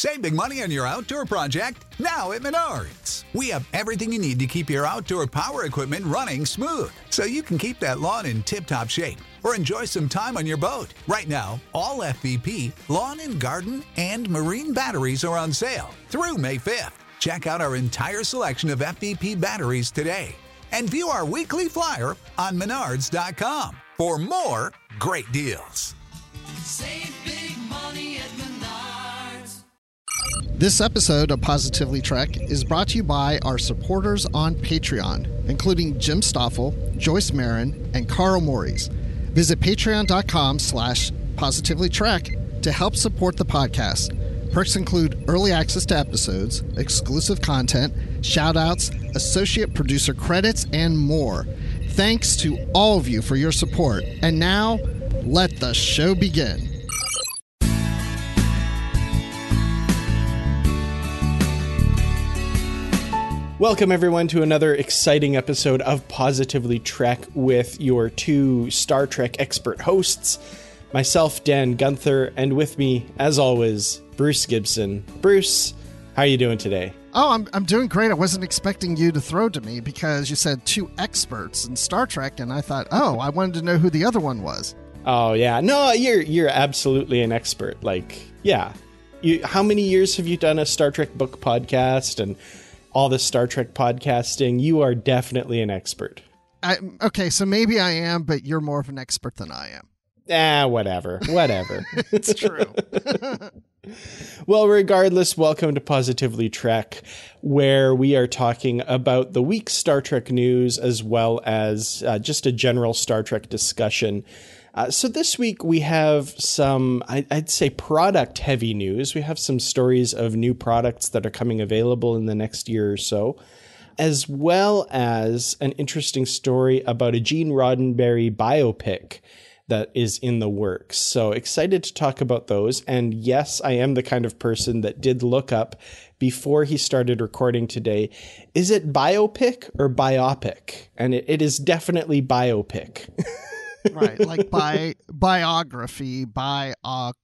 Save big money on your outdoor project now at Menards. We have everything you need to keep your outdoor power equipment running smooth so you can keep that lawn in tip-top shape or enjoy some time on your boat. Right now, all FVP, lawn and garden, and marine batteries are on sale through May 5th. Check out our entire selection of FVP batteries today and view our weekly flyer on Menards.com for more great deals. Save big money at Menards. This episode of Positively Trek is brought to you by our supporters on Patreon, including Jim Stoffel, Joyce Marin, and Carl Morris. Visit patreon.com/positivelytrek to help support the podcast. Perks include early access to episodes, exclusive content, shout-outs, associate producer credits, and more. Thanks to all of you for your support. And now, let the show begin. Welcome, everyone, to another exciting episode of Positively Trek with your two Star Trek expert hosts, myself, Dan Gunther, and with me, as always, Bruce Gibson. Bruce, how are you doing today? Oh, I'm doing great. I wasn't expecting you to throw to me because you said two experts in Star Trek, and I thought, I wanted to know who the other one was. Oh, yeah. No, you're absolutely an expert. Like, yeah. How many years have you done a Star Trek book podcast and all this Star Trek podcasting? You are definitely an expert. Okay, so maybe I am, but you're more of an expert than I am. Whatever. It's true. Well, regardless, welcome to Positively Trek, where we are talking about the week's Star Trek news as well as just a general Star Trek discussion. So this week we have some, I'd say, product-heavy news. We have some stories of new products that are coming available in the next year or so, as well as an interesting story about a Gene Roddenberry biopic that is in the works. So excited to talk about those. And yes, I am the kind of person that did look up before he started recording today, is it biopic or biopic? And it is definitely biopic. Right, like biography, biopic.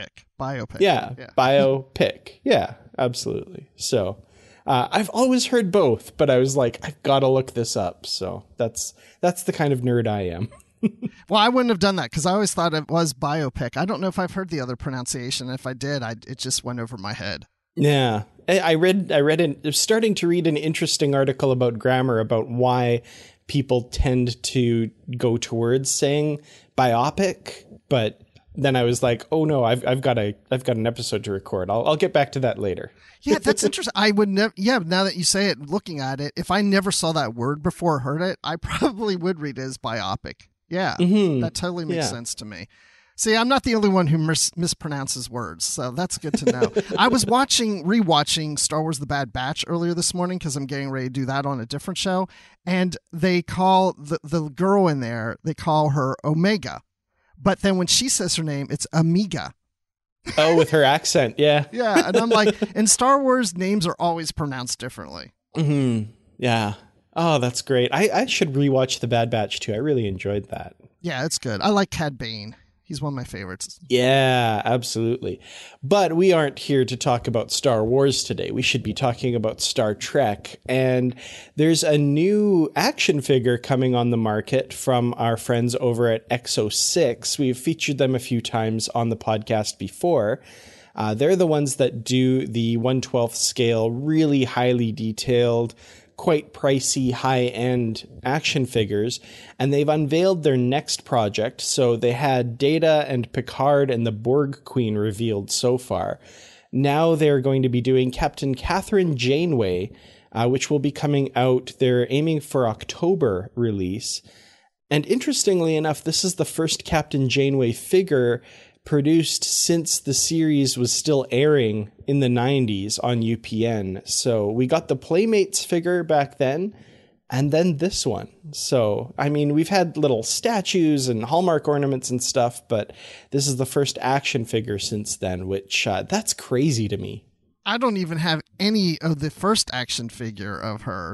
Yeah, biopic. Yeah, absolutely. So I've always heard both, but I was like, I've got to look this up. So that's the kind of nerd I am. Well, I wouldn't have done that because I always thought it was biopic. I don't know if I've heard the other pronunciation. If I did, it just went over my head. Yeah, I read starting to read an interesting article about grammar about why people tend to go towards saying biopic, but then I was like, oh no, I've got an episode to record. I'll get back to that later. Yeah, that's interesting. I would never. Yeah, now that you say it, looking at it, if I never saw that word before or heard it, I probably would read it as biopic. Yeah, that totally makes sense to me. See, I'm not the only one who mispronounces words, so that's good to know. I was rewatching Star Wars: The Bad Batch earlier this morning because I'm getting ready to do that on a different show, and they call the girl in there, they call her Omega, but then when she says her name, it's Amiga. Oh, with her accent, yeah. Yeah, and I'm like, in Star Wars, names are always pronounced differently. Mm-hmm. Yeah. Oh, that's great. I should rewatch The Bad Batch too. I really enjoyed that. Yeah, it's good. I like Cad Bane. He's one of my favorites. Yeah, absolutely. But we aren't here to talk about Star Wars today. We should be talking about Star Trek. And there's a new action figure coming on the market from our friends over at Exo-6. We've featured them a few times on the podcast before. They're the ones that do the 1/12 scale, really highly detailed, quite pricey, high-end action figures, and they've unveiled their next project. So they had Data and Picard and the Borg Queen revealed so far. Now they're going to be doing Captain Catherine Janeway, which will be coming out. They're aiming for October release. And interestingly enough, this is the first Captain Janeway figure produced since the series was still airing in the 90s on UPN. So we got the Playmates figure back then, and then this one. So, I mean, we've had little statues and Hallmark ornaments and stuff, but this is the first action figure since then, which that's crazy to me. I don't even have any of the first action figure of her.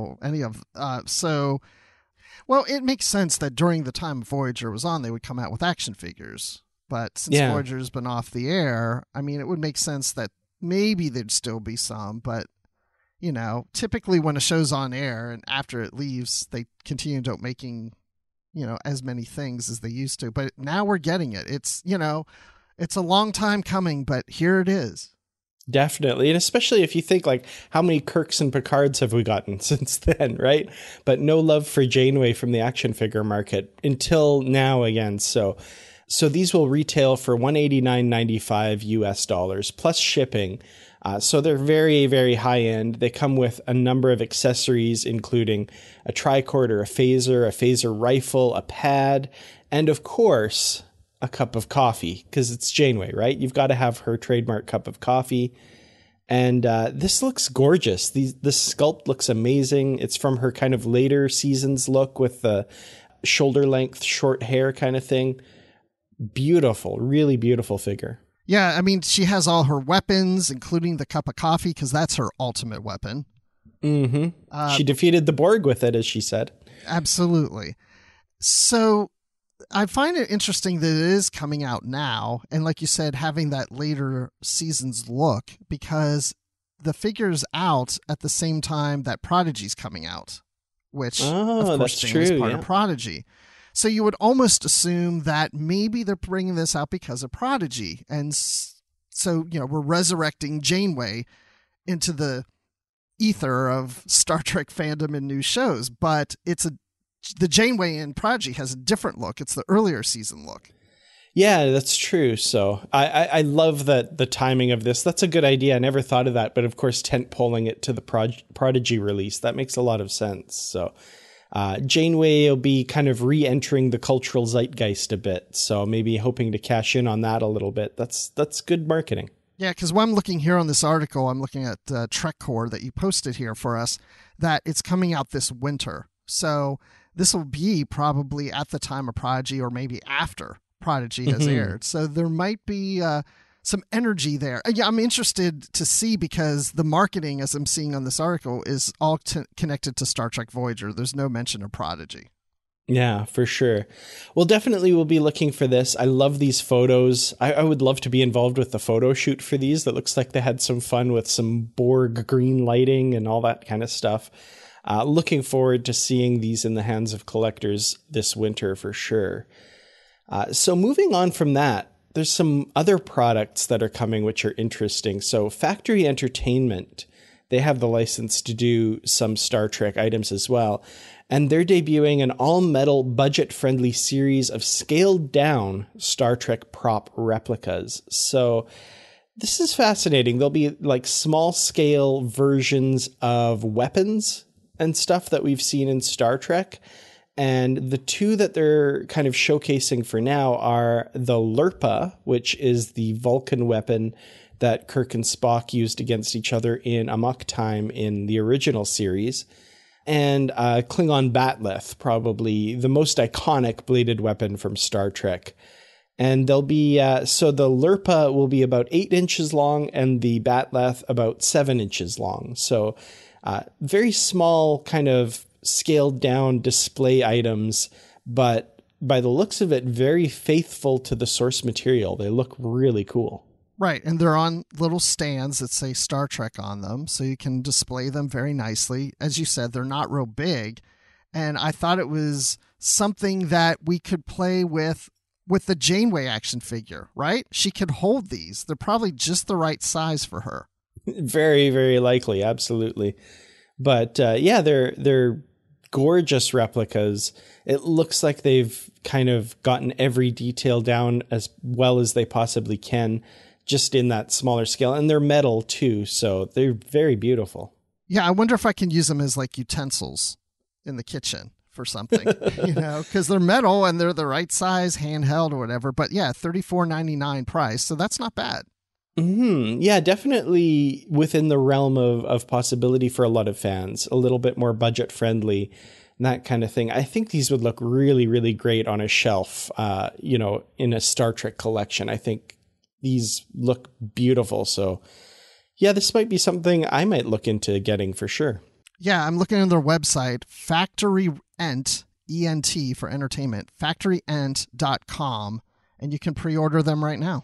Well, it makes sense that during the time Voyager was on, they would come out with action figures. But since Voyager's been off the air, I mean, it would make sense that maybe there'd still be some, but typically when a show's on air and after it leaves, they continue to making, as many things as they used to. But now we're getting it. It's, it's a long time coming, but here it is. Definitely. And especially if you think like how many Kirks and Picards have we gotten since then, right? But no love for Janeway from the action figure market until now again. So these will retail for $189.95 US dollars plus shipping. So they're very, very high end. They come with a number of accessories, including a tricorder, a phaser rifle, a pad, and of course, a cup of coffee, because it's Janeway, right? You've got to have her trademark cup of coffee. And this looks gorgeous. This sculpt looks amazing. It's from her kind of later seasons look with the shoulder length, short hair kind of thing. Beautiful, really beautiful figure. Yeah, I mean, she has all her weapons, including the cup of coffee, because that's her ultimate weapon. Mm-hmm. She defeated the Borg with it, as she said. Absolutely. So I find it interesting that it is coming out now, and like you said, having that later seasons look, because the figure's out at the same time that Prodigy's coming out, which, of course, is part of Prodigy. So you would almost assume that maybe they're bringing this out because of Prodigy. And so, we're resurrecting Janeway into the ether of Star Trek fandom and new shows. But the Janeway in Prodigy has a different look. It's the earlier season look. Yeah, that's true. So I love that the timing of this. That's a good idea. I never thought of that. But of course, tent-poling it to the Prodigy release, that makes a lot of sense. So Janeway will be kind of re-entering the cultural zeitgeist a bit. So maybe hoping to cash in on that a little bit. That's good marketing. Yeah, because when I'm looking here on this article, I'm looking at TrekCore that you posted here for us, that it's coming out this winter. So this will be probably at the time of Prodigy or maybe after Prodigy has aired. So there might be some energy there. Yeah, I'm interested to see, because the marketing, as I'm seeing on this article, is all connected to Star Trek Voyager. There's no mention of Prodigy. Yeah, for sure. Well, definitely we'll be looking for this. I love these photos. I would love to be involved with the photo shoot for these. That looks like they had some fun with some Borg green lighting and all that kind of stuff. Looking forward to seeing these in the hands of collectors this winter for sure. So moving on from that, there's some other products that are coming which are interesting. So Factory Entertainment, they have the license to do some Star Trek items as well. And they're debuting an all-metal, budget-friendly series of scaled-down Star Trek prop replicas. So this is fascinating. There'll be like small-scale versions of weapons and stuff that we've seen in Star Trek. And the two that they're kind of showcasing for now are the Lirpa, which is the Vulcan weapon that Kirk and Spock used against each other in Amok Time in the original series, and Klingon Batleth, probably the most iconic bladed weapon from Star Trek. And they'll be, so the Lirpa will be about 8 inches long and the Batleth about 7 inches long. So very small kind of scaled down display items, but by the looks of it, very faithful to the source material. They look really cool. Right, and they're on little stands that say Star Trek on them, so you can display them very nicely. As you said, they're not real big, and I thought it was something that we could play with the Janeway action figure, right? She could hold these. They're probably just the right size for her. Very, very likely, absolutely. But yeah, they're gorgeous replicas. It looks like they've kind of gotten every detail down as well as they possibly can, just in that smaller scale. And they're metal too, so they're very beautiful. Yeah, I wonder if I can use them as like utensils in the kitchen for something, because they're metal and they're the right size, handheld or whatever. But yeah, $34.99 price, so that's not bad. Mm-hmm. Yeah, definitely within the realm of possibility for a lot of fans, a little bit more budget friendly, and that kind of thing. I think these would look really, really great on a shelf, in a Star Trek collection. I think these look beautiful. So yeah, this might be something I might look into getting for sure. Yeah, I'm looking at their website, Factory Ent, E-N-T for entertainment, factoryent.com, and you can pre-order them right now.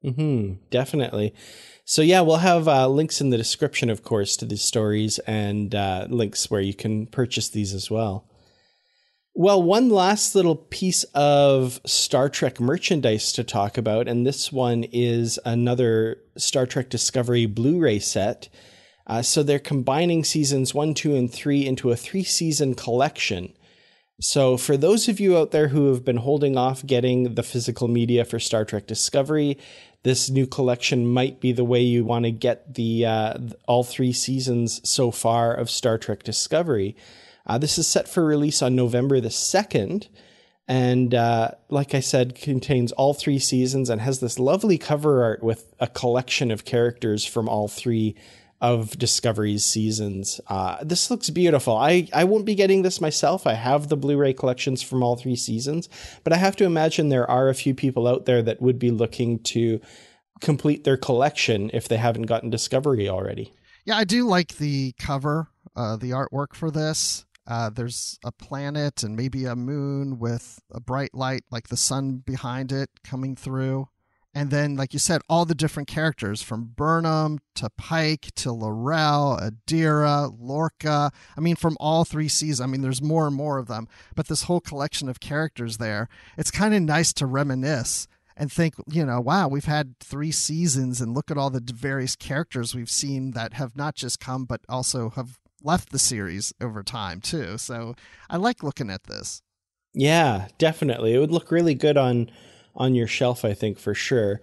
Definitely. So yeah, we'll have links in the description, of course, to these stories and links where you can purchase these as well. Well, one last little piece of Star Trek merchandise to talk about, and this one is another Star Trek Discovery Blu-ray set. So they're combining seasons 1, 2, and 3 into a 3-season collection. So for those of you out there who have been holding off getting the physical media for Star Trek Discovery, this new collection might be the way you want to get the all 3 seasons so far of Star Trek Discovery. This is set for release on November the 2nd. And like I said, contains all 3 seasons and has this lovely cover art with a collection of characters from all 3 of Discovery's seasons. This looks beautiful. I won't be getting this myself. I have the Blu-ray collections from all 3 seasons, but I have to imagine there are a few people out there that would be looking to complete their collection if they haven't gotten Discovery already. Yeah, I do like the cover, the artwork for this. There's a planet and maybe a moon with a bright light like the sun behind it coming through. And then, like you said, all the different characters from Burnham to Pike to L'Rell, Adira, Lorca. I mean, from all 3 seasons. I mean, there's more and more of them. But this whole collection of characters there, it's kind of nice to reminisce and think, wow, we've had 3 seasons and look at all the various characters we've seen that have not just come, but also have left the series over time, too. So I like looking at this. Yeah, definitely. It would look really good on your shelf, I think, for sure.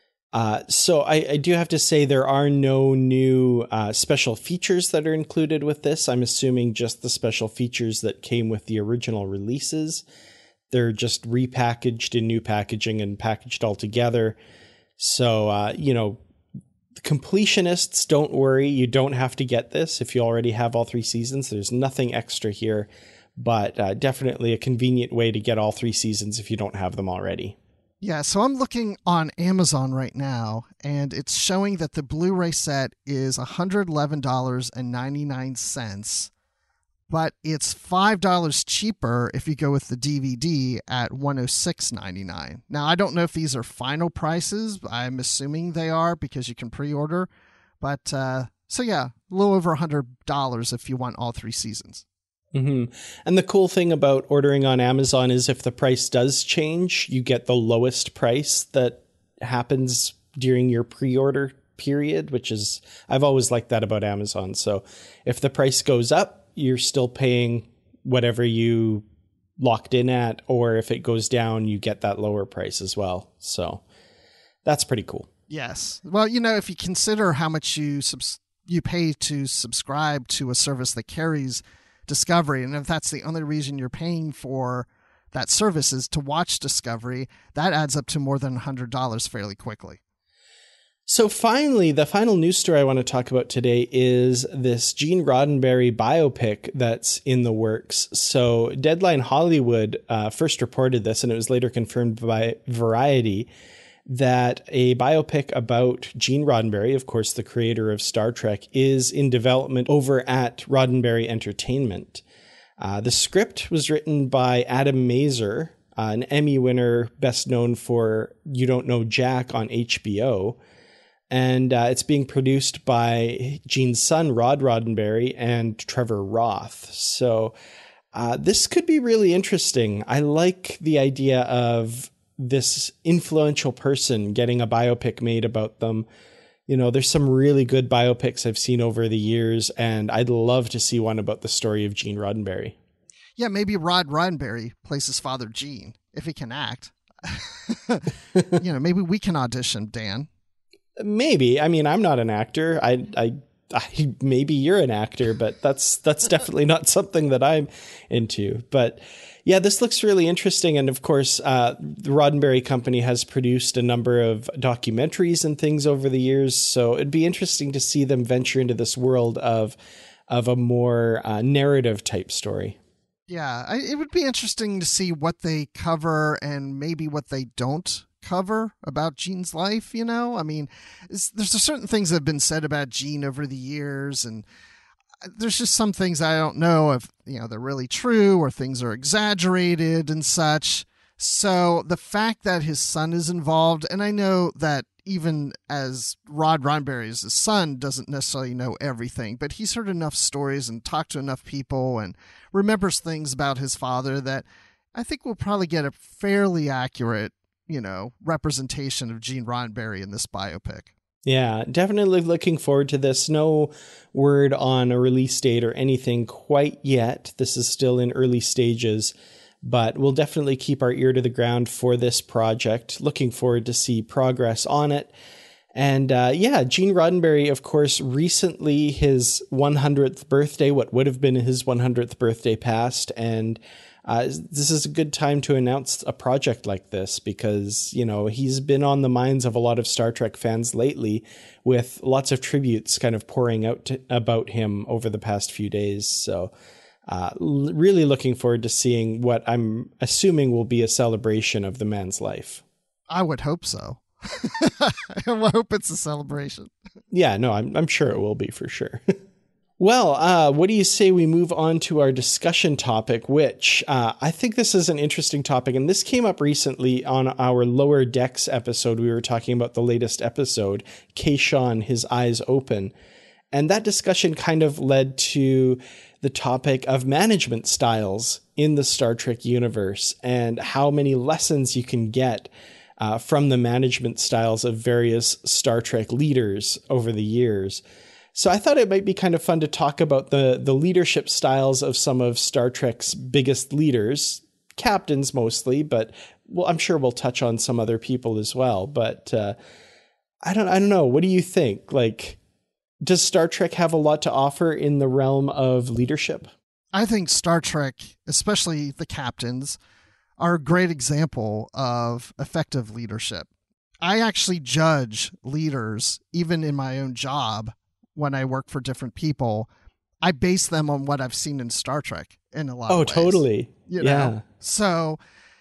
So I do have to say there are no new special features that are included with this. I'm assuming just the special features that came with the original releases. They're just repackaged in new packaging and packaged all together. So, completionists, don't worry. You don't have to get this if you already have all 3 seasons. There's nothing extra here, but definitely a convenient way to get all 3 seasons if you don't have them already. Yeah, so I'm looking on Amazon right now, and it's showing that the Blu-ray set is $111.99, but it's $5 cheaper if you go with the DVD at $106.99. Now, I don't know if these are final prices. I'm assuming they are because you can pre-order. But, so yeah, a little over $100 if you want all 3 seasons. Mm-hmm. And the cool thing about ordering on Amazon is if the price does change, you get the lowest price that happens during your pre-order period, which is, I've always liked that about Amazon. So if the price goes up, you're still paying whatever you locked in at, or if it goes down, you get that lower price as well. So that's pretty cool. Yes. Well, if you consider how much you pay to subscribe to a service that carries Discovery, and if that's the only reason you're paying for that service is to watch Discovery, that adds up to more than $100 fairly quickly. So finally, the final news story I want to talk about today is this Gene Roddenberry biopic that's in the works. So Deadline Hollywood first reported this, and it was later confirmed by Variety, that a biopic about Gene Roddenberry, of course, the creator of Star Trek, is in development over at Roddenberry Entertainment. The script was written by Adam Mazer, an Emmy winner best known for You Don't Know Jack on HBO. And it's being produced by Gene's son, Rod Roddenberry, and Trevor Roth. So this could be really interesting. I like the idea of this influential person getting a biopic made about them. There's some really good biopics I've seen over the years, and I'd love to see one about the story of Gene Roddenberry. Yeah, maybe Rod Roddenberry plays his father, Gene, if he can act. Maybe we can audition, Dan. Maybe. I mean, I'm not an actor. I maybe you're an actor, but that's definitely not something that I'm into. But yeah, this looks really interesting. And of course, the Roddenberry Company has produced a number of documentaries and things over the years. So it'd be interesting to see them venture into this world of a more narrative type story. Yeah, it would be interesting to see what they cover and maybe what they don't cover about Gene's life. I mean, there's certain things that have been said about Gene over the years, and there's just some things I don't know if they're really true or things are exaggerated and such. So the fact that his son is involved, and I know that even as Rod Roddenberry's son, doesn't necessarily know everything, but he's heard enough stories and talked to enough people and remembers things about his father that I think we'll probably get a fairly accurate, representation of Gene Roddenberry in this biopic. Yeah, definitely looking forward to this. No word on a release date or anything quite yet. This is still in early stages, but we'll definitely keep our ear to the ground for this project. Looking forward to see progress on it. And Gene Roddenberry, of course, recently his 100th birthday, what would have been his 100th birthday passed. And this is a good time to announce a project like this because, he's been on the minds of a lot of Star Trek fans lately with lots of tributes kind of pouring out about him over the past few days. So really looking forward to seeing what I'm assuming will be a celebration of the man's life. I would hope so. I hope it's a celebration. Yeah, no, I'm sure it will be for sure. Well, what do you say we move on to our discussion topic, which I think this is an interesting topic. And this came up recently on our Lower Decks episode. We were talking about the latest episode, Kayshon, His Eyes Open. And that discussion kind of led to the topic of management styles in the Star Trek universe and how many lessons you can get from the management styles of various Star Trek leaders over the years. So I thought it might be kind of fun to talk about the leadership styles of some of Star Trek's biggest leaders, captains mostly, but I'm sure we'll touch on some other people as well. But I don't know. What do you think? Like, does Star Trek have a lot to offer in the realm of leadership? I think Star Trek, especially the captains, are a great example of effective leadership. I actually judge leaders, even in my own job, when I work for different people. I base them on what I've seen in Star Trek in a lot of ways. Oh, totally. Yeah. So,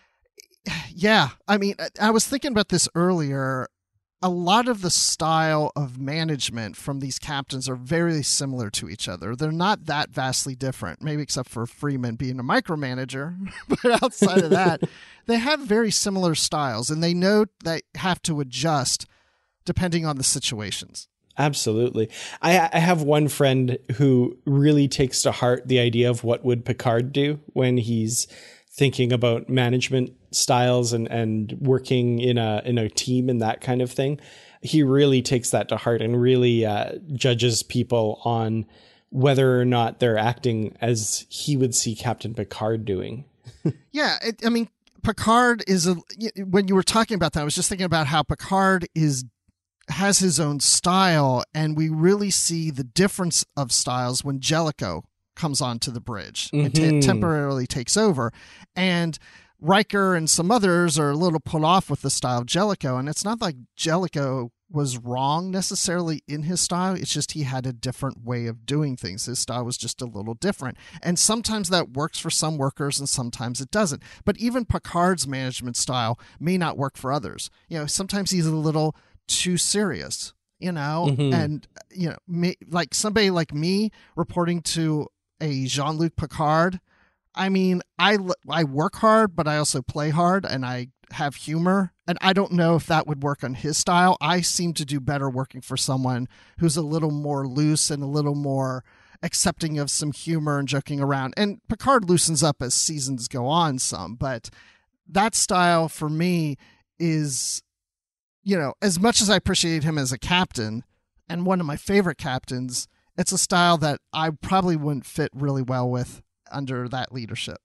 yeah. I mean, I was thinking about this earlier. A lot of the style of management from these captains are very similar to each other. They're not that vastly different, maybe except for Freeman being a micromanager. But outside of that, they have very similar styles, and they know they have to adjust depending on the situations. Absolutely. I have one friend who really takes to heart the idea of what would Picard do when he's thinking about management styles and working in a team and that kind of thing. He really takes that to heart and really judges people on whether or not they're acting as he would see Captain Picard doing. Yeah. Picard is when you were talking about that, I was just thinking about how Picard has his own style, and we really see the difference of styles when Jellicoe comes onto the bridge and temporarily takes over. And Riker and some others are a little put off with the style of Jellicoe, and it's not like Jellicoe was wrong necessarily in his style. It's just he had a different way of doing things. His style was just a little different. And sometimes that works for some workers and sometimes it doesn't. But even Picard's management style may not work for others. Sometimes he's a little too serious, and, like somebody like me reporting to a Jean-Luc Picard. I mean, I work hard, but I also play hard and I have humor. And I don't know if that would work on his style. I seem to do better working for someone who's a little more loose and a little more accepting of some humor and joking around. And Picard loosens up as seasons go on some, but that style for me is, as much as I appreciate him as a captain and one of my favorite captains, it's a style that I probably wouldn't fit really well with under that leadership.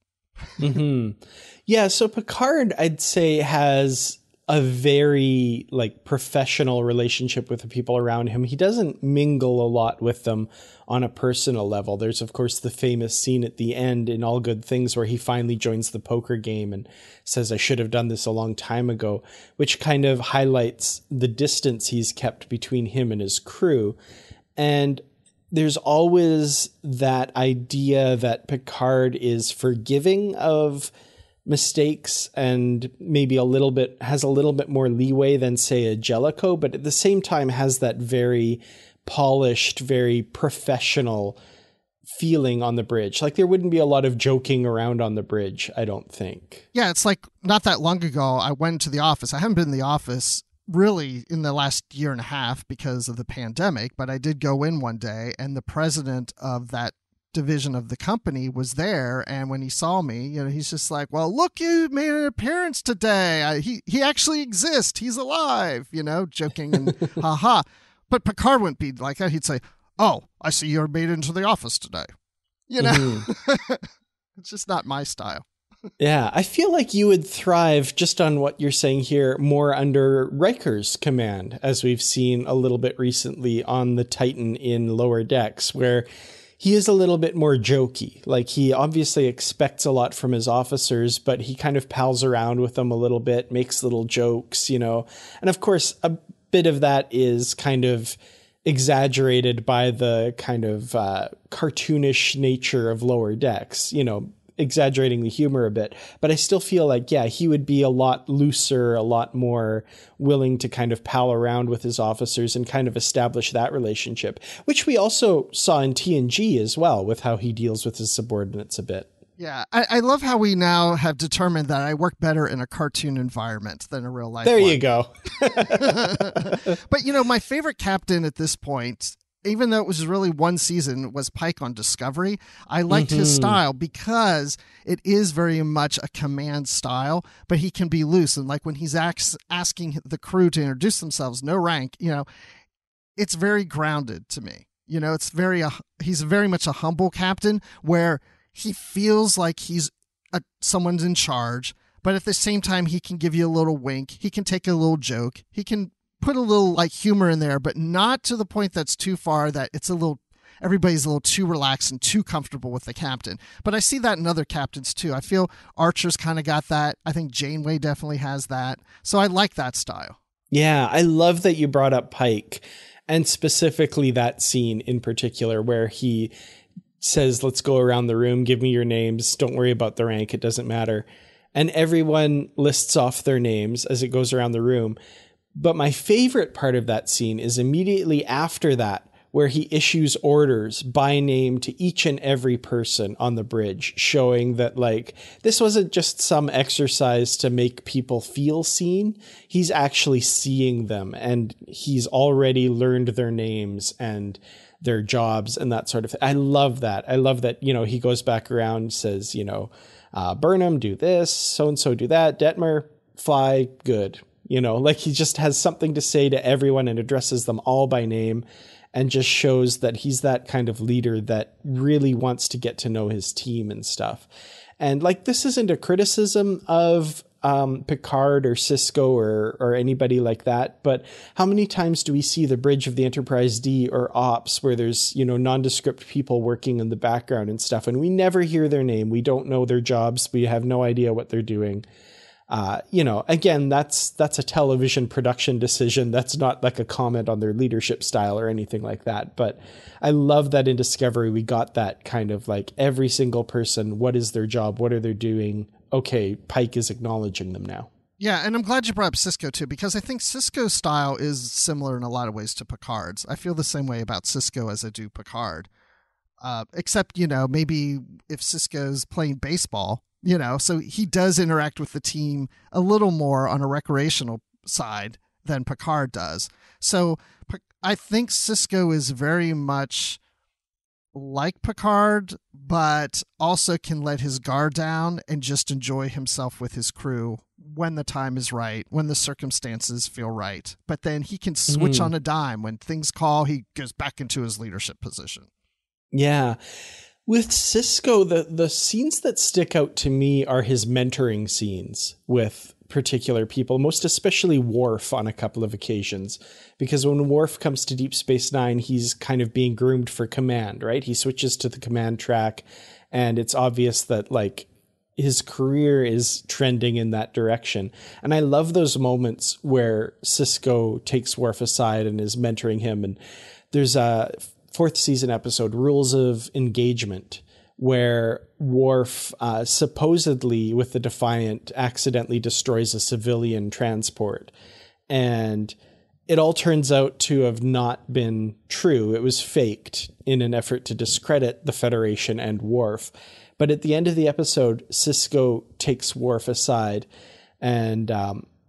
Yeah. So Picard, I'd say, has a very professional relationship with the people around him. He doesn't mingle a lot with them on a personal level. There's, of course, the famous scene at the end in All Good Things where he finally joins the poker game and says, "I should have done this a long time ago," which kind of highlights the distance he's kept between him and his crew. And there's always that idea that Picard is forgiving of mistakes and maybe has a little bit more leeway than, say, a Jellicoe, but at the same time has that very polished, very professional feeling on the bridge. Like there wouldn't be a lot of joking around on the bridge, I don't think. Yeah, it's like not that long ago I went to the office. I haven't been in the office really in the last year and a half because of the pandemic, but I did go in one day, and the president of that division of the company was there, and when he saw me, he's just like, well, look, you made an appearance today. He actually exists. He's alive, joking and haha. But Picard wouldn't be like that. He'd say, oh, I see you're made into the office today. Mm-hmm. It's just not my style. Yeah, I feel like you would thrive, just on what you're saying here, more under Riker's command, as we've seen a little bit recently on the Titan in Lower Decks, where he is a little bit more jokey. Like, he obviously expects a lot from his officers, but he kind of pals around with them a little bit, makes little jokes, And of course, a bit of that is kind of exaggerated by the kind of cartoonish nature of Lower Decks, exaggerating the humor a bit. But I still feel like, yeah, he would be a lot looser, a lot more willing to kind of pal around with his officers and kind of establish that relationship, which we also saw in TNG as well, with how he deals with his subordinates a bit. Yeah, I love how we now have determined that I work better in a cartoon environment than a real life There one. You go. But, my favorite captain at this point, even though it was really one season, was Pike on Discovery. I liked his style because it is very much a command style, but he can be loose. And like when he's asking the crew to introduce themselves, no rank, it's very grounded to me. He's very much a humble captain where he feels like someone's in charge, but at the same time, he can give you a little wink. He can take a little joke. He can put a little humor in there, but not to the point that's too far that everybody's a little too relaxed and too comfortable with the captain. But I see that in other captains too. I feel Archer's kind of got that. I think Janeway definitely has that. So I like that style. Yeah, I love that you brought up Pike, and specifically that scene in particular where he says, let's go around the room, give me your names, don't worry about the rank, it doesn't matter. And everyone lists off their names as it goes around the room. But my favorite part of that scene is immediately after that, where he issues orders by name to each and every person on the bridge, showing that this wasn't just some exercise to make people feel seen. He's actually seeing them, and he's already learned their names and their jobs and that sort of thing. I love that. I love that, he goes back around, says, Burnham, do this, so-and-so do that, Detmer, fly, good. He just has something to say to everyone and addresses them all by name, and just shows that he's that kind of leader that really wants to get to know his team and stuff. And this isn't a criticism of Picard or Sisko or anybody like that, but how many times do we see the bridge of the Enterprise D or Ops where there's, nondescript people working in the background and stuff, and we never hear their name. We don't know their jobs. We have no idea what they're doing. Again, that's a television production decision. That's not a comment on their leadership style or anything like that. But I love that in Discovery, we got that kind of every single person, what is their job? What are they doing? Okay, Pike is acknowledging them now. Yeah, and I'm glad you brought up Sisko too, because I think Sisko's style is similar in a lot of ways to Picard's. I feel the same way about Sisko as I do Picard. Except, maybe if Sisko's playing baseball, so he does interact with the team a little more on a recreational side than Picard does. So I think Sisko is very much like Picard, but also can let his guard down and just enjoy himself with his crew when the time is right, when the circumstances feel right. But then he can switch on a dime. When things call, he goes back into his leadership position. Yeah. With Sisko, the scenes that stick out to me are his mentoring scenes with particular people, most especially Worf on a couple of occasions, because when Worf comes to Deep Space Nine, he's kind of being groomed for command, right? He switches to the command track, and it's obvious that his career is trending in that direction. And I love those moments where Sisko takes Worf aside and is mentoring him. And there's a 4th season episode, Rules of Engagement, where Worf supposedly with the Defiant accidentally destroys a civilian transport. And it all turns out to have not been true. It was faked in an effort to discredit the Federation and Worf. But at the end of the episode, Sisko takes Worf aside and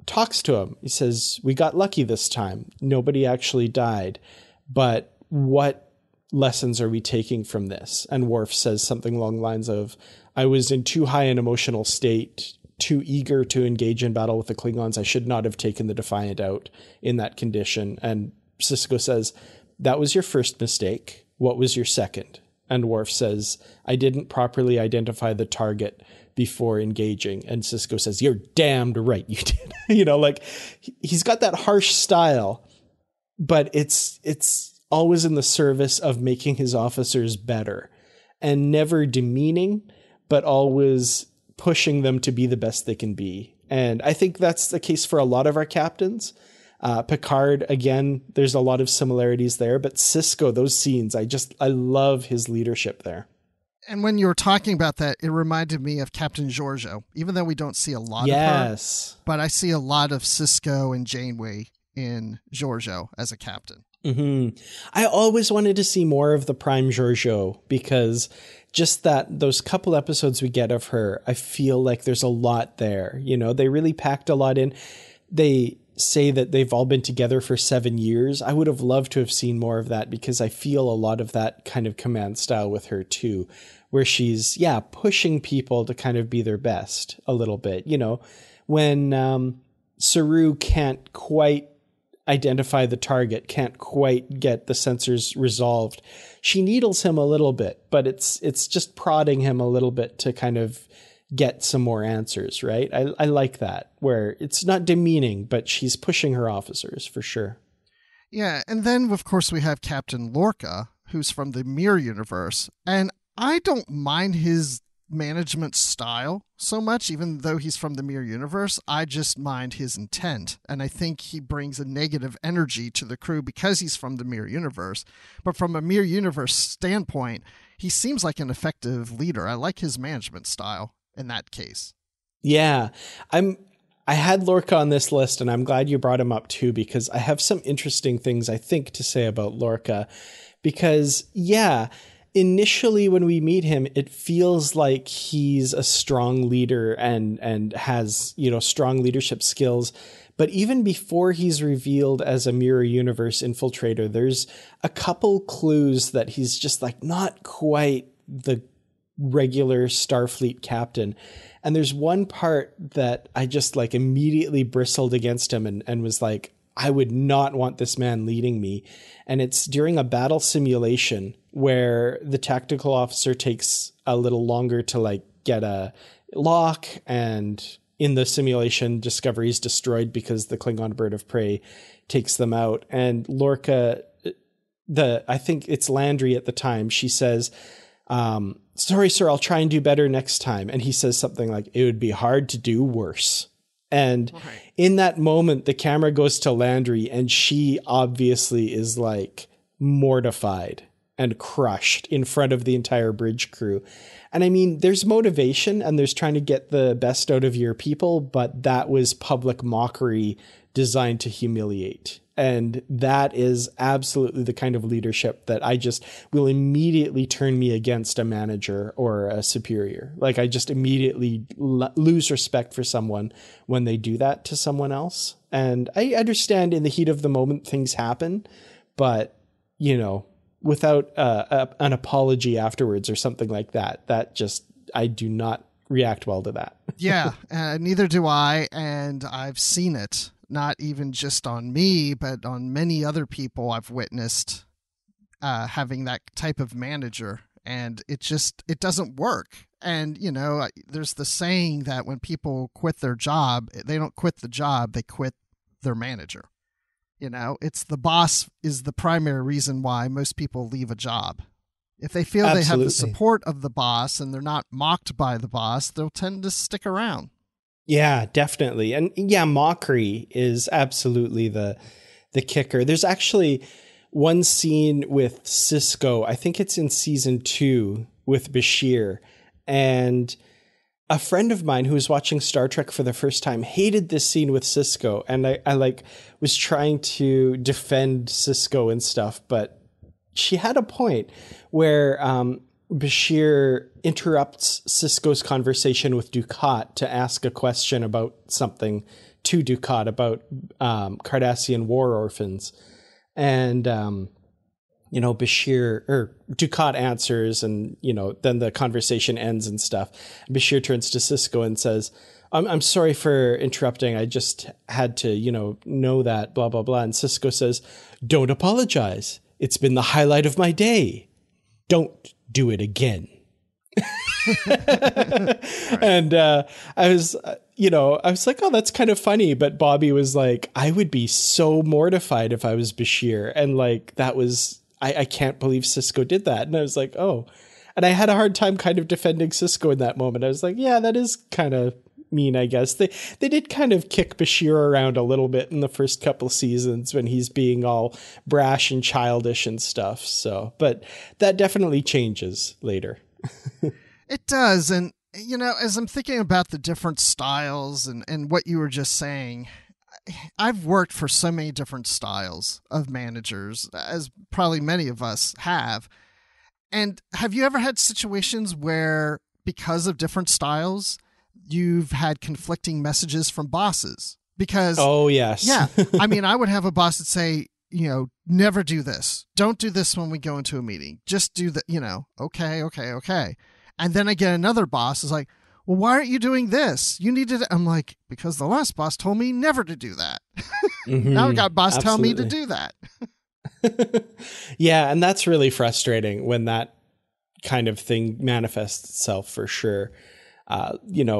talks to him. He says, "We got lucky this time. Nobody actually died. But what lessons are we taking from this?" And Worf says something along the lines of, "I was in too high an emotional state, too eager to engage in battle with the Klingons. I should not have taken the Defiant out in that condition." And Sisko says, "That was your first mistake. What was your second?" And Worf says, "I didn't properly identify the target before engaging." And Sisko says, "You're damned right you did." Like he's got that harsh style, but it's always in the service of making his officers better, and never demeaning, but always pushing them to be the best they can be. And I think that's the case for a lot of our captains. Picard, again, there's a lot of similarities there, but Sisko, those scenes, I love his leadership there. And when you were talking about that, it reminded me of Captain Georgiou, even though we don't see a lot of her, but I see a lot of Sisko and Janeway in Georgiou as a captain. Mm-hmm. I always wanted to see more of the Prime Georgiou, because just those couple episodes we get of her, I feel like there's a lot there. They really packed a lot in. They say that they've all been together for 7 years. I would have loved to have seen more of that, because I feel a lot of that kind of command style with her too, where she's, pushing people to kind of be their best a little bit. When Saru can't quite identify the target, can't quite get the sensors resolved, she needles him a little bit, but it's just prodding him a little bit to kind of get some more answers, right? I like that, where it's not demeaning, but she's pushing her officers for sure. Yeah, and then, of course, we have Captain Lorca, who's from the Mirror Universe, and I don't mind his management style so much, even though he's from the Mirror Universe. I just mind his intent, and I think he brings a negative energy to the crew because he's from the Mirror Universe. But from a Mirror Universe standpoint, he seems like an effective leader. I like his management style in that case. Yeah, I had Lorca on this list, and I'm glad you brought him up too, because I have some interesting things I think to say about Lorca. Because initially when we meet him, it feels like he's a strong leader and has, strong leadership skills. But even before he's revealed as a Mirror Universe infiltrator, there's a couple clues that he's just like not quite the regular Starfleet captain. And there's one part that I just like immediately bristled against him and was like, I would not want this man leading me. And it's during a battle simulation where the tactical officer takes a little longer to like get a lock, and in the simulation Discovery is destroyed because the Klingon bird of prey takes them out. And Lorca, I think it's Landry at the time, she says, "Sorry, sir, I'll try and do better next time." And he says something like, "It would be hard to do worse." And in that moment, the camera goes to Landry, and she obviously is like mortified and crushed in front of the entire bridge crew. And I mean, there's motivation and there's trying to get the best out of your people, but that was public mockery designed to humiliate. And that is absolutely the kind of leadership that I just will immediately turn me against a manager or a superior. Like I just immediately lose respect for someone when they do that to someone else. And I understand in the heat of the moment things happen, but without an apology afterwards or something like that, I do not react well to that. Yeah, neither do I. And I've seen it. Not even just on me, but on many other people I've witnessed having that type of manager. And it doesn't work. And, there's the saying that when people quit their job, they don't quit the job, they quit their manager. It's the boss is the primary reason why most people leave a job. If they feel They have the support of the boss and they're not mocked by the boss, they'll tend to stick around. Yeah, definitely. And yeah, mockery is absolutely the kicker. There's actually one scene with Sisko, I think it's in season 2 with Bashir, and a friend of mine who was watching Star Trek for the first time hated this scene with Sisko. And I was trying to defend Sisko and stuff, but she had a point where, Bashir interrupts Sisko's conversation with Dukat to ask a question about something to Dukat about Cardassian war orphans. And, Bashir or Dukat answers and, then the conversation ends and stuff. Bashir turns to Sisko and says, I'm sorry for interrupting. I just had to, know that, blah, blah, blah. And Sisko says, don't apologize. It's been the highlight of my day. Don't do it again. And I was like, oh, that's kind of funny. But Bobby was like, I would be so mortified if I was Bashir. And like, that was, I can't believe Sisko did that. And I was like, oh, and I had a hard time kind of defending Sisko in that moment. I was like, yeah, that is kind of mean, I guess. They did kind of kick Bashir around a little bit in the first couple seasons when he's being all brash and childish and stuff. So, but that definitely changes later. It does. And, as I'm thinking about the different styles and what you were just saying, I've worked for so many different styles of managers, as probably many of us have. And have you ever had situations where, because of different styles, you've had conflicting messages from bosses? Because, oh, yes. Yeah. I mean, I would have a boss that say, never do this. Don't do this when we go into a meeting. Just do the, okay. And then I get another boss is like, well, why aren't you doing this? You need to. I'm like, because the last boss told me never to do that. Now I got boss telling me to do that. Yeah. And that's really frustrating when that kind of thing manifests itself, for sure. I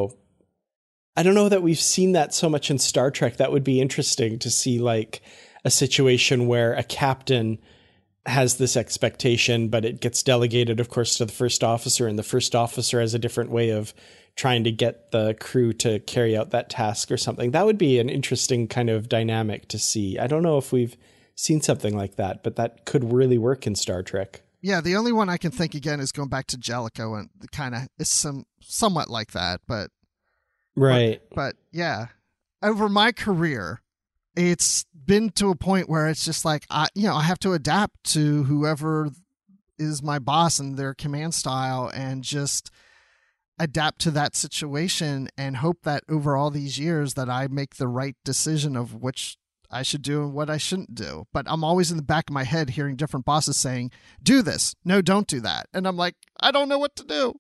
don't know that we've seen that so much in Star Trek. That would be interesting to see, like, a situation where a captain has this expectation, but it gets delegated, of course, to the first officer, and the first officer has a different way of trying to get the crew to carry out that task or something. That would be an interesting kind of dynamic to see. I don't know if we've seen something like that, but that could really work in Star Trek. Yeah, the only one I can think again is going back to Jellicoe, and kind of is somewhat like that, but right. But yeah, over my career, it's been to a point where it's just like I have to adapt to whoever is my boss and their command style, and just adapt to that situation and hope that over all these years that I make the right decision of which I should do and what I shouldn't do. But I'm always in the back of my head hearing different bosses saying, do this. No, don't do that. And I'm like, I don't know what to do.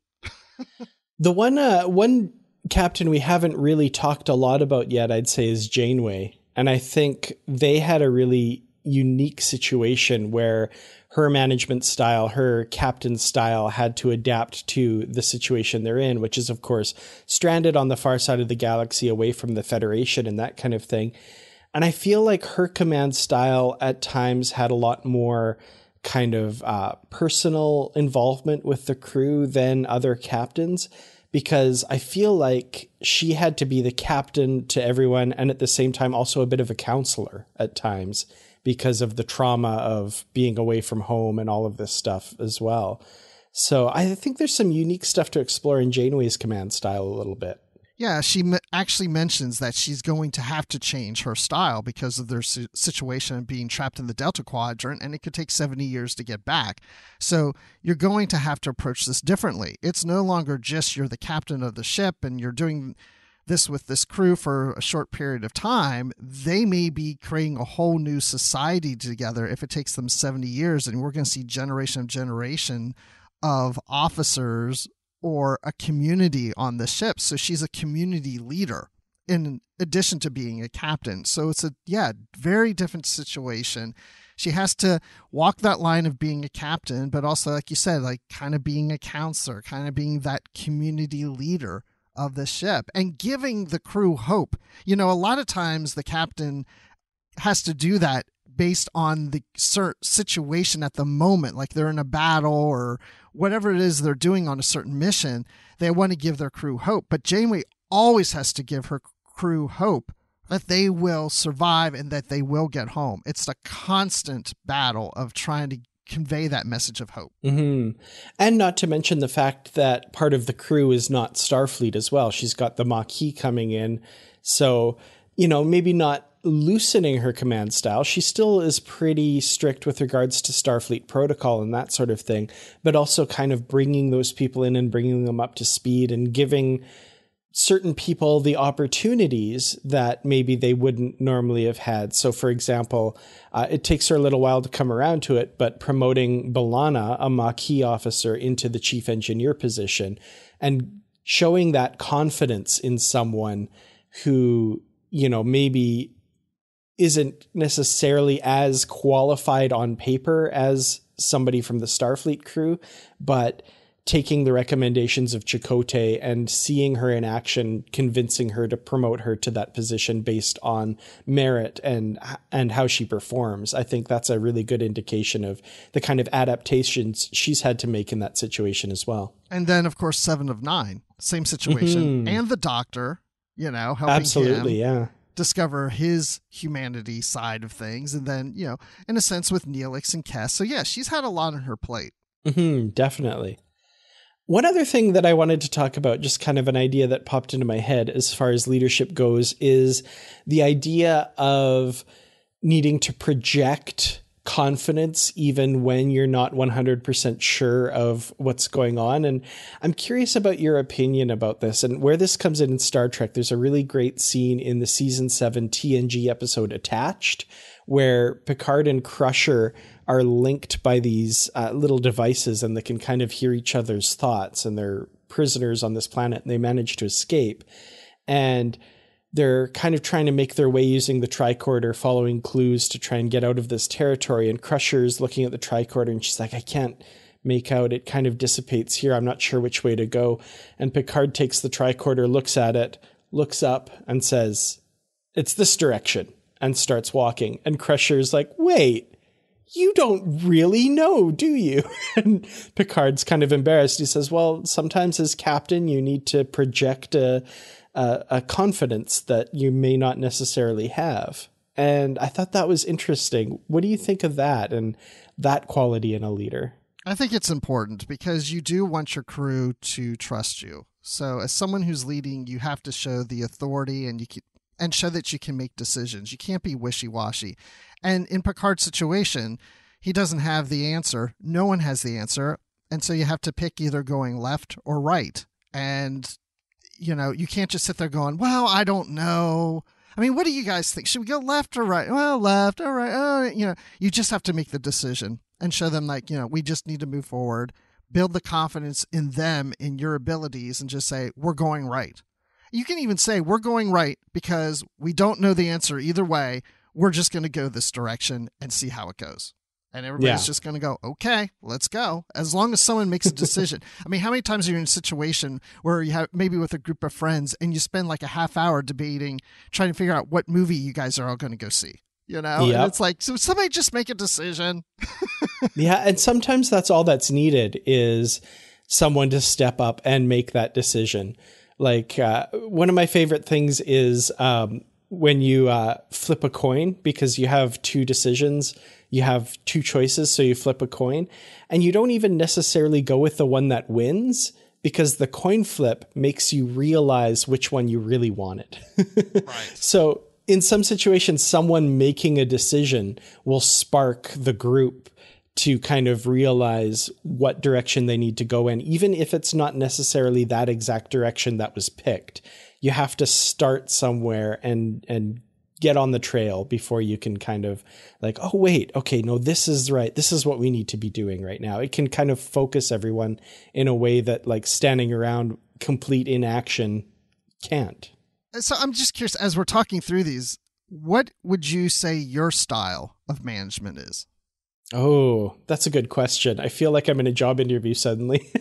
The one captain we haven't really talked a lot about yet, I'd say, is Janeway. And I think they had a really unique situation where her management style, her captain style, had to adapt to the situation they're in, which is, of course, stranded on the far side of the galaxy away from the Federation and that kind of thing. And I feel like her command style at times had a lot more kind of personal involvement with the crew than other captains, because I feel like she had to be the captain to everyone and at the same time also a bit of a counselor at times because of the trauma of being away from home and all of this stuff as well. So I think there's some unique stuff to explore in Janeway's command style a little bit. Yeah, she actually mentions that she's going to have to change her style because of their situation of being trapped in the Delta Quadrant, and it could take 70 years to get back. So you're going to have to approach this differently. It's no longer just you're the captain of the ship and you're doing this with this crew for a short period of time. They may be creating a whole new society together if it takes them 70 years, and we're going to see generation of officers or a community on the ship. So she's a community leader in addition to being a captain. So it's very different situation. She has to walk that line of being a captain, but also, like you said, like kind of being a counselor, kind of being that community leader of the ship and giving the crew hope. A lot of times the captain has to do that based on the situation at the moment, like they're in a battle or whatever it is they're doing on a certain mission. They want to give their crew hope, but Janeway always has to give her crew hope that they will survive and that they will get home. It's a constant battle of trying to convey that message of hope. Mm-hmm. And not to mention the fact that part of the crew is not Starfleet as well. She's got the Maquis coming in. So, maybe not loosening her command style. She still is pretty strict with regards to Starfleet protocol and that sort of thing, but also kind of bringing those people in and bringing them up to speed and giving certain people the opportunities that maybe they wouldn't normally have had. So, for example, it takes her a little while to come around to it, but promoting B'Elanna, a Maquis officer, into the chief engineer position and showing that confidence in someone who, you know, maybe isn't necessarily as qualified on paper as somebody from the Starfleet crew, but taking the recommendations of Chakotay and seeing her in action, convincing her to promote her to that position based on merit and how she performs. I think that's a really good indication of the kind of adaptations she's had to make in that situation as well. And then, of course, 7 of 9, same situation. And the Doctor, you know, helping him discover his humanity side of things. And then, you know, in a sense with Neelix and Kes. So, yeah, she's had a lot on her plate. Definitely. One other thing that I wanted to talk about, just kind of an idea that popped into my head as far as leadership goes, is the idea of needing to project confidence even when you're not 100% sure of what's going on. And I'm curious about your opinion about this and where this comes in Star Trek. There's a really great scene in the season 7 TNG episode Attached, where Picard and Crusher are linked by these little devices, and they can kind of hear each other's thoughts, and they're prisoners on this planet and they manage to escape. And they're kind of trying to make their way using the tricorder, following clues to try and get out of this territory. And Crusher's looking at the tricorder and she's like, I can't make out. It kind of dissipates here. I'm not sure which way to go. And Picard takes the tricorder, looks at it, looks up and says, it's this direction, and starts walking. And Crusher's like, wait, you don't really know, do you? And Picard's kind of embarrassed. He says, well, sometimes as captain, you need to project a confidence that you may not necessarily have. And I thought that was interesting. What do you think of that and that quality in a leader? I think it's important because you do want your crew to trust you. So as someone who's leading, you have to show the authority and show that you can make decisions. You can't be wishy-washy. And in Picard's situation, he doesn't have the answer. No one has the answer. And so you have to pick either going left or right. And you know, you can't just sit there going, well, I don't know. I mean, what do you guys think? Should we go left or right? Well, left. All right. Oh, you know, you just have to make the decision and show them like, you know, we just need to move forward, build the confidence in them, in your abilities, and just say, we're going right. You can even say we're going right because we don't know the answer either way. We're just going to go this direction and see how it goes. And everybody's just going to go, okay, let's go. As long as someone makes a decision. I mean, how many times are you in a situation where you have maybe with a group of friends and you spend like a half hour debating, trying to figure out what movie you guys are all going to go see? You know, and it's like, so somebody just make a decision. And sometimes that's all that's needed is someone to step up and make that decision. Like one of my favorite things is when you flip a coin, because you have two decisions. You have two choices, so you flip a coin, and you don't even necessarily go with the one that wins because the coin flip makes you realize which one you really wanted. Right. So in some situations, someone making a decision will spark the group to kind of realize what direction they need to go in, even if it's not necessarily that exact direction that was picked. You have to start somewhere and get on the trail before you can kind of like, oh, wait, okay, no, this is right. This is what we need to be doing right now. It can kind of focus everyone in a way that like standing around complete inaction can't. So I'm just curious, as we're talking through these, what would you say your style of management is? Oh, that's a good question. I feel like I'm in a job interview suddenly.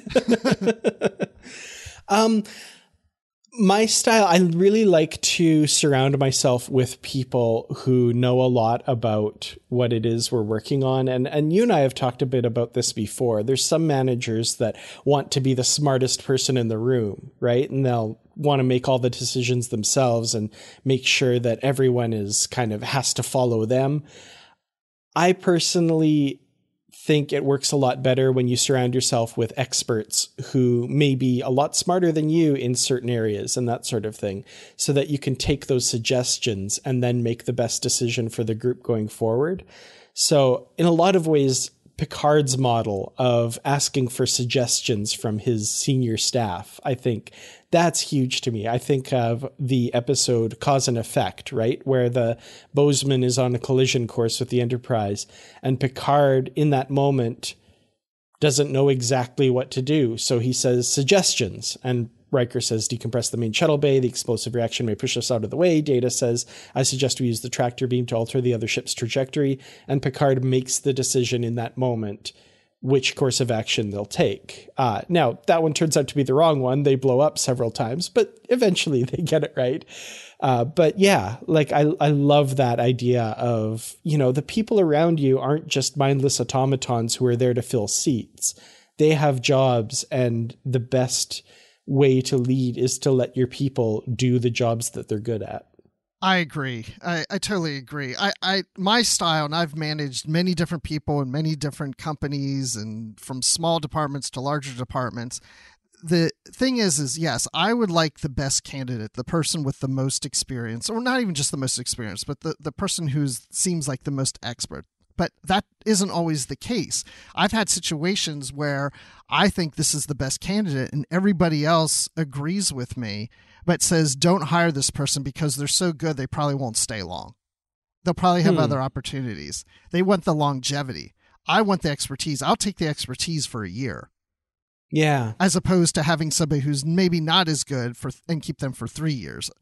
My style, I really like to surround myself with people who know a lot about what it is we're working on. And you and I have talked a bit about this before. There's some managers that want to be the smartest person in the room, right? And they'll want to make all the decisions themselves and make sure that everyone is kind of has to follow them. I personally think it works a lot better when you surround yourself with experts who may be a lot smarter than you in certain areas and that sort of thing, so that you can take those suggestions and then make the best decision for the group going forward. So in a lot of ways, Picard's model of asking for suggestions from his senior staff. I think that's huge to me. I think of the episode Cause and Effect, right? Where the Bozeman is on a collision course with the Enterprise, and Picard in that moment doesn't know exactly what to do. So he says suggestions, and Riker says, decompress the main shuttle bay. The explosive reaction may push us out of the way. Data says, I suggest we use the tractor beam to alter the other ship's trajectory. And Picard makes the decision in that moment which course of action they'll take. Now, that one turns out to be the wrong one. They blow up several times, but eventually they get it right. But yeah, like I love that idea of, the people around you aren't just mindless automatons who are there to fill seats. They have jobs, and the best way to lead is to let your people do the jobs that they're good at. I agree. I totally agree. My style, and I've managed many different people in many different companies, and from small departments to larger departments. The thing is yes, I would like the best candidate, the person with the most experience, or not even just the most experience, but the person who seems like the most expert. But that isn't always the case. I've had situations where I think this is the best candidate and everybody else agrees with me, but says, don't hire this person because they're so good they probably won't stay long. They'll probably have other opportunities. They want the longevity. I want the expertise. I'll take the expertise for a year. Yeah. As opposed to having somebody who's maybe not as good and keep them for 3 years,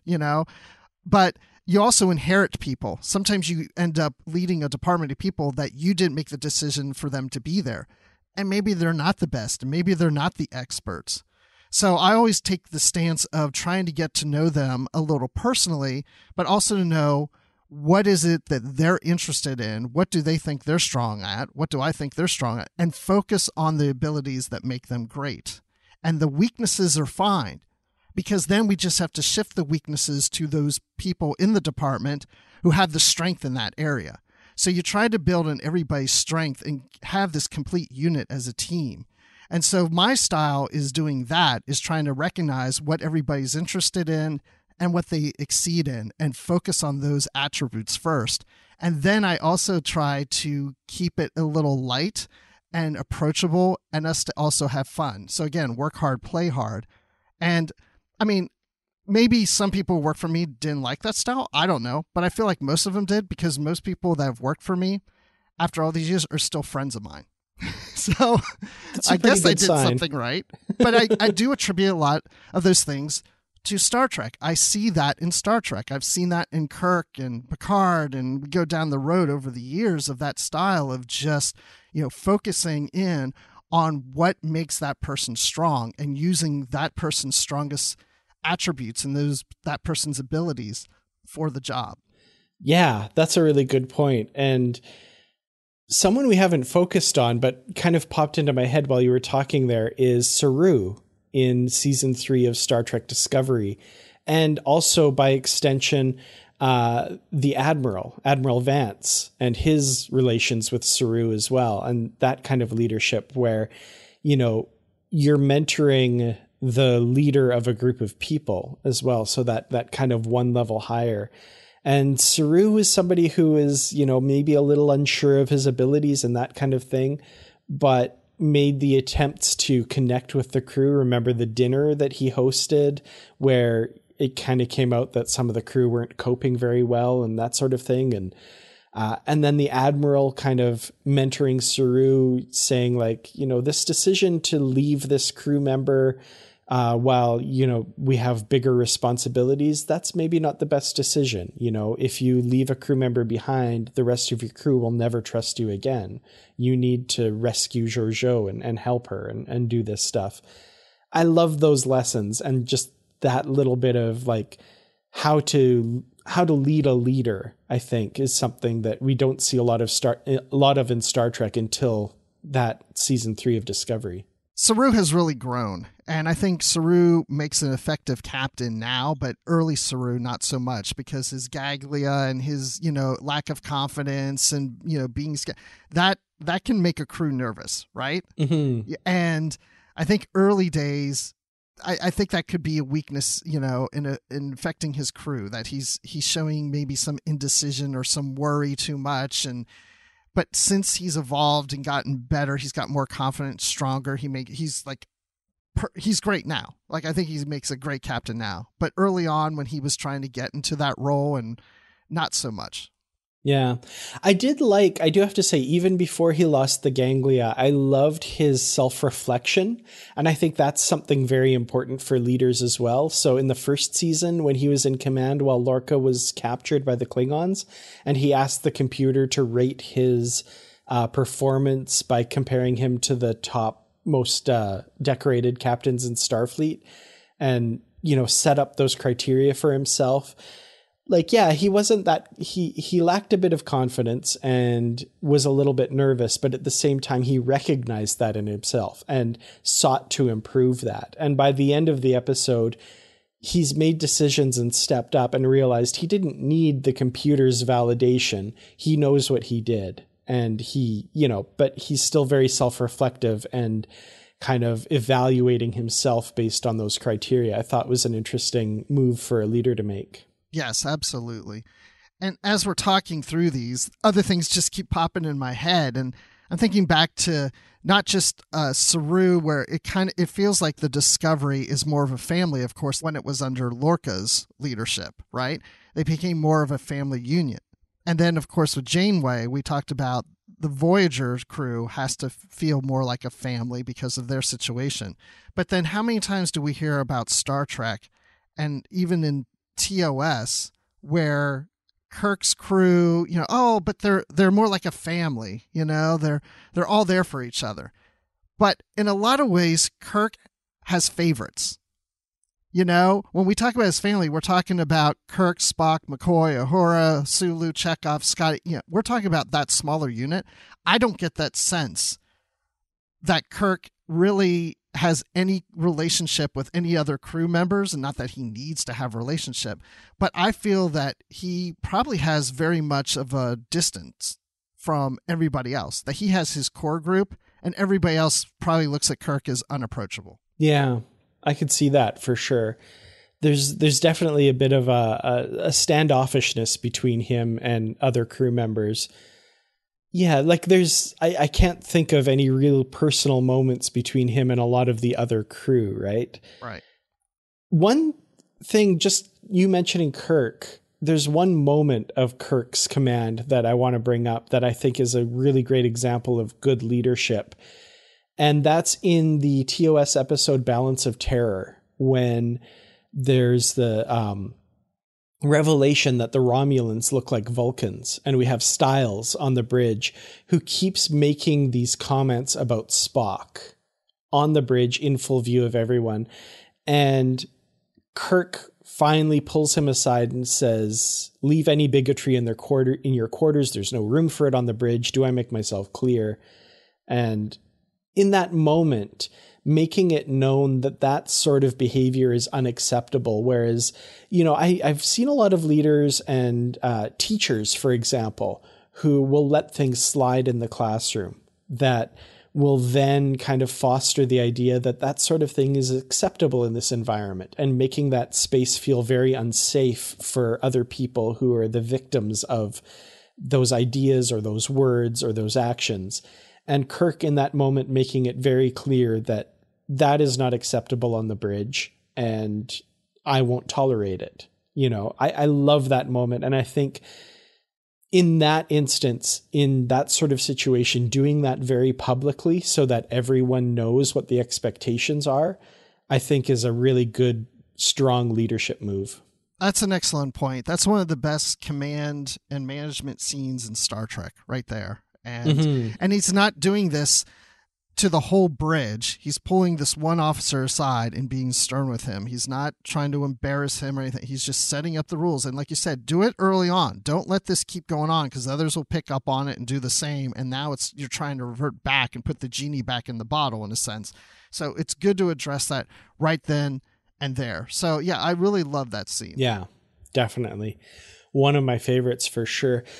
But you also inherit people. Sometimes you end up leading a department of people that you didn't make the decision for them to be there. And maybe they're not the best, and maybe they're not the experts. So I always take the stance of trying to get to know them a little personally, but also to know what is it that they're interested in? What do they think they're strong at? What do I think they're strong at? And focus on the abilities that make them great. And the weaknesses are fine, because then we just have to shift the weaknesses to those people in the department who have the strength in that area. So you try to build on everybody's strength and have this complete unit as a team. And so my style is doing that, is trying to recognize what everybody's interested in and what they exceed in, and focus on those attributes first. And then I also try to keep it a little light and approachable, and us to also have fun. So again, work hard, play hard. And I mean, maybe some people who work for me didn't like that style. I don't know. But I feel like most of them did, because most people that have worked for me after all these years are still friends of mine. So I guess I did something right. But I do attribute a lot of those things to Star Trek. I see that in Star Trek. I've seen that in Kirk and Picard, and we go down the road over the years of that style of just, focusing in on what makes that person strong and using that person's strongest attributes and that person's abilities for the job. Yeah, that's a really good point. And someone we haven't focused on, but kind of popped into my head while you were talking there, is Saru in season 3 of Star Trek Discovery. And also by extension, the Admiral Vance, and his relations with Saru as well. And that kind of leadership where, you're mentoring the leader of a group of people as well. So that kind of one level higher. And Saru is somebody who is, maybe a little unsure of his abilities and that kind of thing, but made the attempts to connect with the crew. Remember the dinner that he hosted where it kind of came out that some of the crew weren't coping very well and that sort of thing. And then the Admiral kind of mentoring Saru, saying like, this decision to leave this crew member while, we have bigger responsibilities, that's maybe not the best decision. If you leave a crew member behind, the rest of your crew will never trust you again. You need to rescue Georgiou and help her and do this stuff. I love those lessons, and just that little bit of like how to lead a leader, I think, is something that we don't see a lot of in Star Trek until that season 3 of Discovery. Saru has really grown, and I think Saru makes an effective captain now, but early Saru not so much, because his gaglia and his, lack of confidence and, being scared, that can make a crew nervous, right? Mm-hmm. And I think early days, I think that could be a weakness, in affecting his crew, that he's showing maybe some indecision or some worry too much. But since he's evolved and gotten better, he's got more confident, stronger. He's great now. Like, I think he makes a great captain now. But early on, when he was trying to get into that role, and not so much. Yeah. I do have to say, even before he lost the ganglia, I loved his self-reflection. And I think that's something very important for leaders as well. So in the first season, when he was in command while Lorca was captured by the Klingons, and he asked the computer to rate his performance by comparing him to the top most decorated captains in Starfleet, and, set up those criteria for himself. Like, yeah, he wasn't that, he lacked a bit of confidence and was a little bit nervous, but at the same time, he recognized that in himself and sought to improve that. And by the end of the episode, he's made decisions and stepped up and realized he didn't need the computer's validation. He knows what he did. And but he's still very self-reflective and kind of evaluating himself based on those criteria. I thought was an interesting move for a leader to make. Yes, absolutely. And as we're talking through these, other things just keep popping in my head. And I'm thinking back to not just Saru, where it feels like the Discovery is more of a family, of course, when it was under Lorca's leadership, right? They became more of a family union. And then, of course, with Janeway, we talked about the Voyager crew has to feel more like a family because of their situation. But then how many times do we hear about Star Trek, and even in TOS, where Kirk's crew, but they're more like a family, they're all there for each other. But in a lot of ways, Kirk has favorites. When we talk about his family, we're talking about Kirk, Spock, McCoy, Uhura, Sulu, Chekhov, Scotty. We're talking about that smaller unit. I don't get that sense that Kirk really has any relationship with any other crew members, and not that he needs to have a relationship, but I feel that he probably has very much of a distance from everybody else, that he has his core group and everybody else probably looks at Kirk as unapproachable. Yeah, I could see that for sure. There's definitely a bit of a standoffishness between him and other crew members. Yeah, like I can't think of any real personal moments between him and a lot of the other crew, right? Right. One thing, just you mentioning Kirk, there's one moment of Kirk's command that I want to bring up that I think is a really great example of good leadership. And that's in the TOS episode Balance of Terror, when there's the revelation that the Romulans look like Vulcans, and we have Styles on the bridge who keeps making these comments about Spock on the bridge in full view of everyone. And Kirk finally pulls him aside and says, "Leave any bigotry in your quarters. There's no room for it on the bridge. Do I make myself clear?" And in that moment, making it known that that sort of behavior is unacceptable. Whereas, I've seen a lot of leaders and teachers, for example, who will let things slide in the classroom that will then kind of foster the idea that that sort of thing is acceptable in this environment, and making that space feel very unsafe for other people who are the victims of those ideas or those words or those actions. And Kirk in that moment making it very clear that that is not acceptable on the bridge and I won't tolerate it. I love that moment. And I think in that instance, in that sort of situation, doing that very publicly so that everyone knows what the expectations are, I think is a really good, strong leadership move. That's an excellent point. That's one of the best command and management scenes in Star Trek right there. And he's not doing this to the whole bridge. He's pulling this one officer aside and being stern with him. He's not trying to embarrass him or anything. He's just setting up the rules. And like you said, do it early on. Don't let this keep going on, because others will pick up on it and do the same. And now you're trying to revert back and put the genie back in the bottle, in a sense. So it's good to address that right then and there. So yeah, I really love that scene. Yeah, definitely. One of my favorites for sure.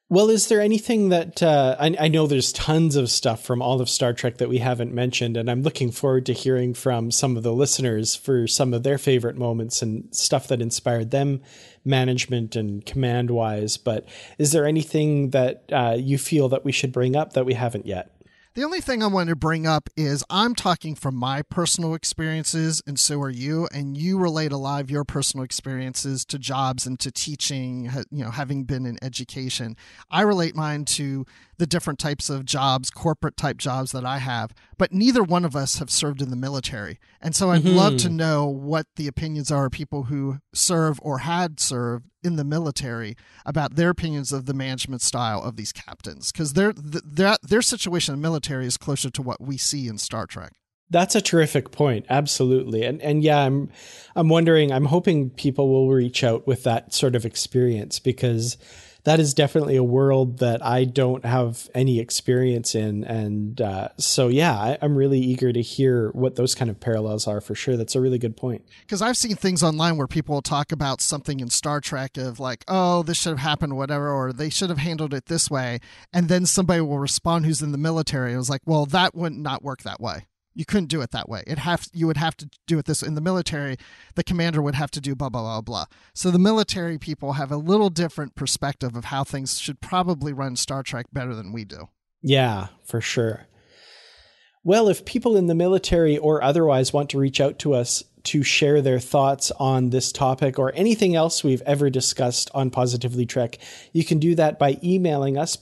Well, is there anything that I know there's tons of stuff from all of Star Trek that we haven't mentioned, and I'm looking forward to hearing from some of the listeners for some of their favorite moments and stuff that inspired them management and command wise. But is there anything that you feel that we should bring up that we haven't yet? The only thing I want to bring up is I'm talking from my personal experiences, and so are you, and you relate a lot of your personal experiences to jobs and to teaching, having been in education. I relate mine to the different types of jobs, corporate type jobs that I have, but neither one of us have served in the military. And so I'd love to know what the opinions are of people who serve or had served in the military about their opinions of the management style of these captains, because their situation in the military is closer to what we see in Star Trek. That's a terrific point. Absolutely. And yeah, I'm wondering, I'm hoping people will reach out with that sort of experience, because that is definitely a world that I don't have any experience in. And so, yeah, I'm really eager to hear what those kind of parallels are for sure. That's a really good point. Because I've seen things online where people will talk about something in Star Trek of like, oh, this should have happened, whatever, or they should have handled it this way. And then somebody will respond who's in the military. It was like, well, that would not work that way. You couldn't do it that way. You would have to do it this in the military. The commander would have to do blah, blah, blah, blah. So the military people have a little different perspective of how things should probably run Star Trek better than we do. Yeah, for sure. Well, if people in the military or otherwise want to reach out to us to share their thoughts on this topic or anything else we've ever discussed on Positively Trek, you can do that by emailing us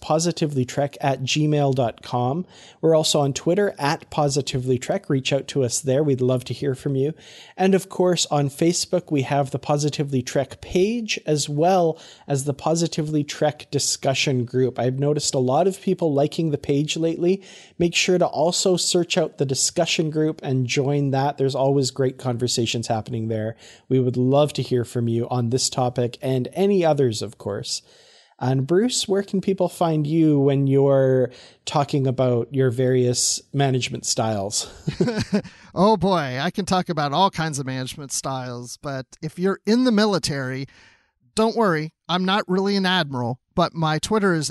positivelytrek@gmail.com. We're also on Twitter @positivelytrek. Reach out to us there. We'd love to hear from you. And of course, on Facebook, we have the Positively Trek page as well as the Positively Trek discussion group. I've noticed a lot of people liking the page lately. Make sure to also search out the discussion group and join that. There's always great conversations happening there. We would love to hear from you on this topic and any others, of course. And Bruce, where can people find you when you're talking about your various management styles? Oh boy, I can talk about all kinds of management styles, but if you're in the military, don't worry, I'm not really an admiral, but my Twitter is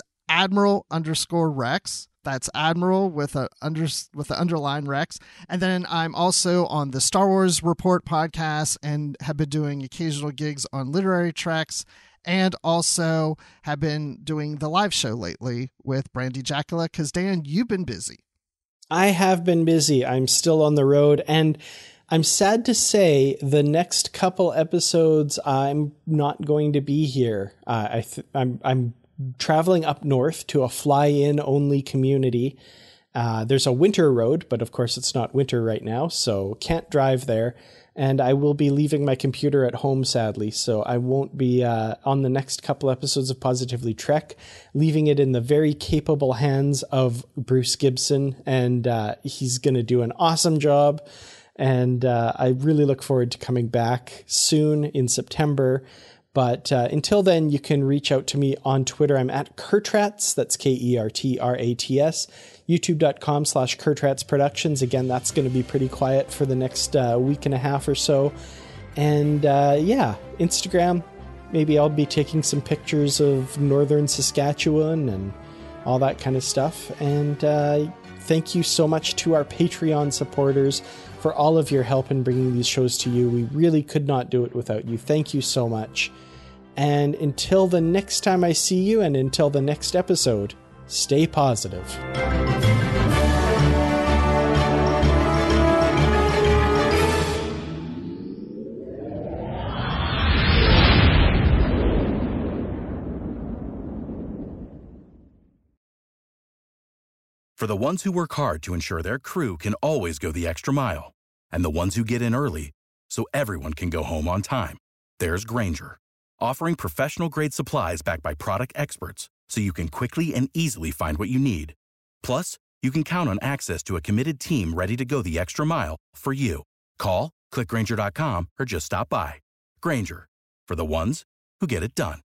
Admiral_Rex. That's Admiral with an underline Rex. And then I'm also on the Star Wars Report podcast and have been doing occasional gigs on Literary Treks, and also have been doing the live show lately with Brandy Jackala, because Dan, you've been busy. I have been busy. I'm still on the road, and I'm sad to say the next couple episodes I'm not going to be here. I'm traveling up north to a fly-in only community. There's a winter road, but of course it's not winter right now, so can't drive there. And I will be leaving my computer at home, sadly, so I won't be on the next couple episodes of Positively Trek, leaving it in the very capable hands of Bruce Gibson, and he's going to do an awesome job. And I really look forward to coming back soon in September. But until then, you can reach out to me on Twitter. I'm at Kertrats. That's KERTRATS. YouTube.com/Kertrats Productions. Again, that's going to be pretty quiet for the next week and a half or so. And yeah, Instagram. Maybe I'll be taking some pictures of northern Saskatchewan and all that kind of stuff. And thank you so much to our Patreon supporters for all of your help in bringing these shows to you. We really could not do it without you. Thank you so much. And until the next time I see you, and until the next episode, stay positive. For the ones who work hard to ensure their crew can always go the extra mile, and the ones who get in early so everyone can go home on time, there's Grainger, offering professional-grade supplies backed by product experts so you can quickly and easily find what you need. Plus, you can count on access to a committed team ready to go the extra mile for you. Call, click Grainger.com, or just stop by. Grainger, for the ones who get it done.